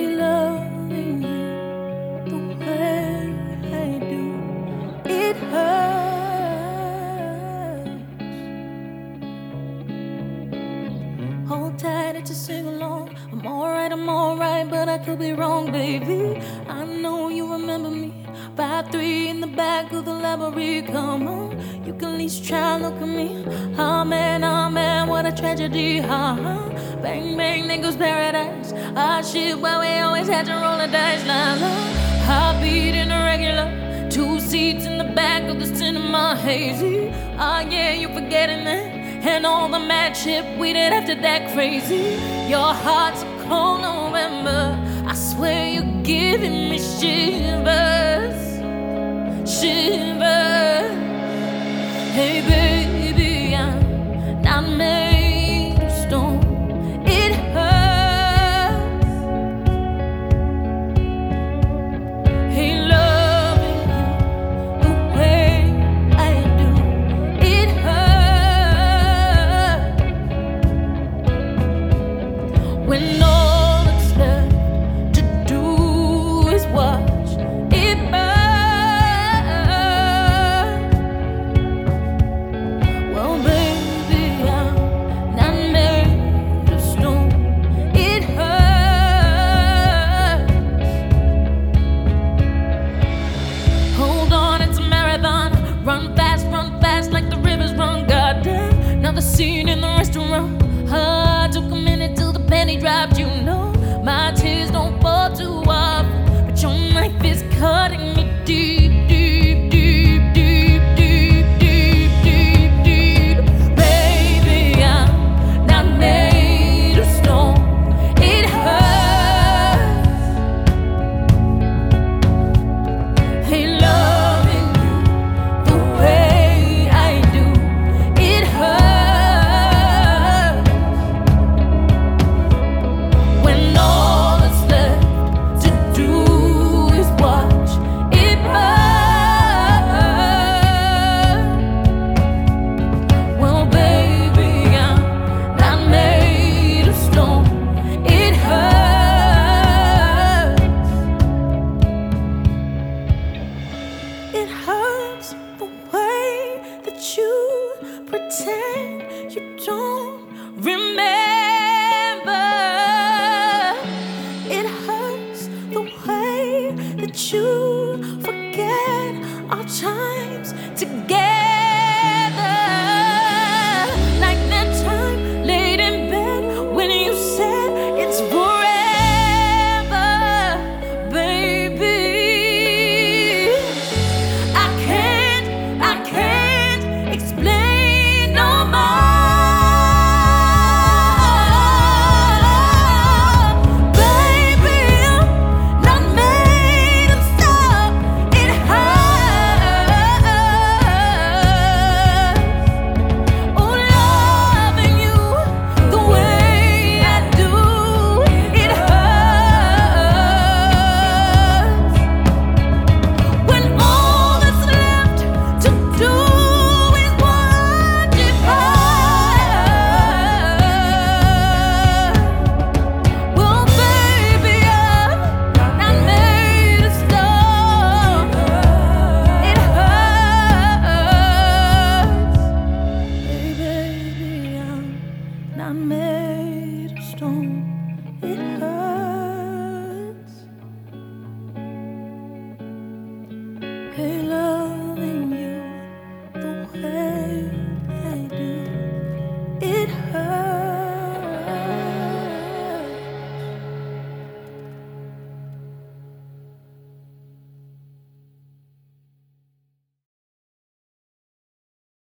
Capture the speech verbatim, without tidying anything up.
loving you the way I do. It hurts. Hold tight, it's a sing along. I'm alright, I'm alright, but I could be wrong, baby. I know you remember me. Five three in the back of the library. Come on, you can at least try and look at me. Ah man, ah man, what a tragedy. Ha ha. Bang bang, then goes paradise. Ah shit, why we always had to roll the dice. La la. Heartbeat in a regular. Two seats in the back of the cinema, hazy. Ah yeah, you forgetting that. And all the mad shit we did after that, crazy. Your heart's a cold November. I swear you're giving me shivers, shivers. Hey baby, I'm not made of stone. It hurts. Hey, loving you the way I do. It hurts. When all that's left to do is watch it burn. Well, baby, I'm not made of stone. It hurts. Hold on, it's a marathon. Run fast, run fast like the rivers run. Goddamn, another scene in the restaurant. Ah, took a minute till the penny dropped. You know my tears don't fall too often, but your knife is cutting me deep, deep, deep, deep, deep, deep, deep, deep. Baby, I'm not made of stone. It hurts. Hey, loving you the way I do. It hurts. When all that's left to do is watch it burn. Well, baby, I'm not made of stone. It hurts. It hurts the way that you pretend you don't remember. It hurts the way that you forget our times together.